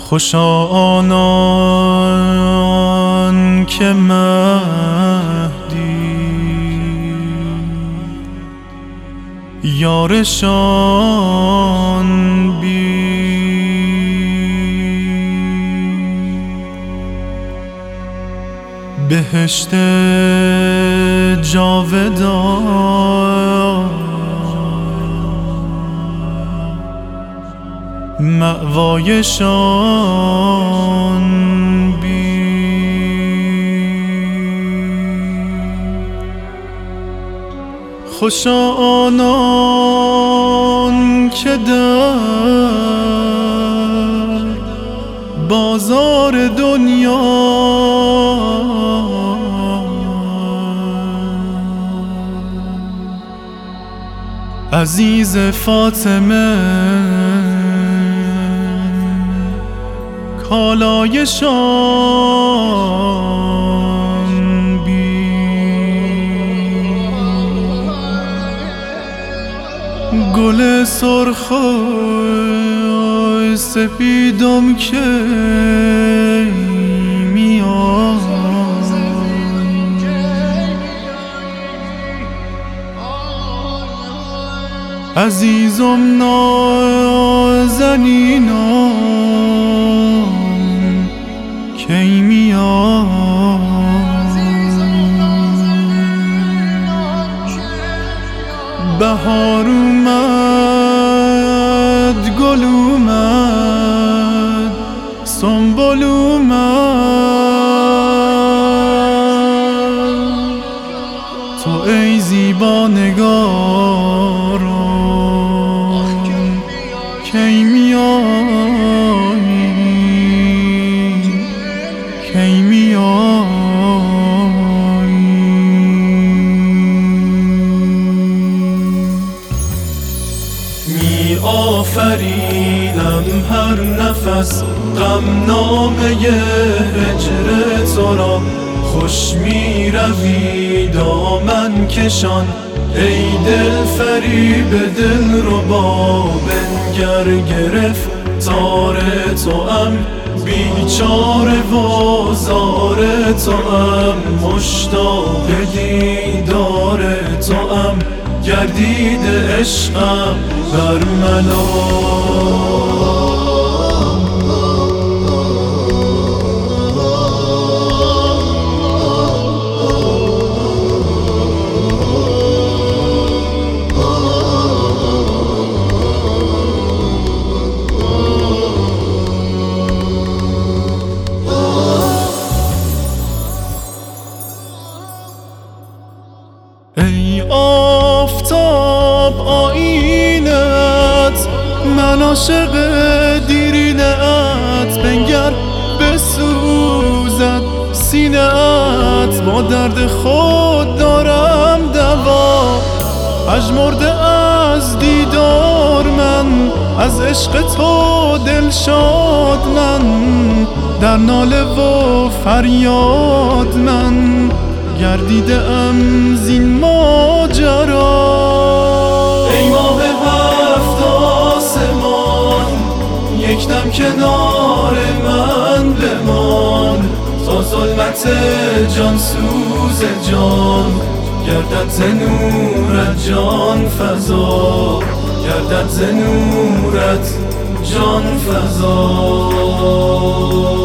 خوشا آنان که مهدی یارشان بی بهشت جاودان مأوایشان بی خوشا آنان که در بازار دنیا عزیز فاطمه کالایشان بی گل سرخ و سپیدم که میان عزیزم نازنینم کی میان بهار اومد گل اومد سنبل اومد تو ای زیبا نگارم کی میایی کی میایی می آفریدم هر نفس غمنامه هجر تو را خوش می روی دامن کشان ای دل فریب دل ربا بنگر گرفتار توام بیچاره و زار توام مشتاق دیدار توام گردیده عشقم بر ملا ای آفتاب آیینت من عاشق دیرینت بنگر بسوزد سینه‌ات با درد خود دارم دوا پژمرده از دیدار من از عشق تو دلشاد من در ناله و فریاد من گردیده ام زین ماجرا ای ماه هفت آسمان یک دم کنار من بمان تا ظلمت جان سوز جان گردد ز نورت جان فضا گردد ز نورت جان فضا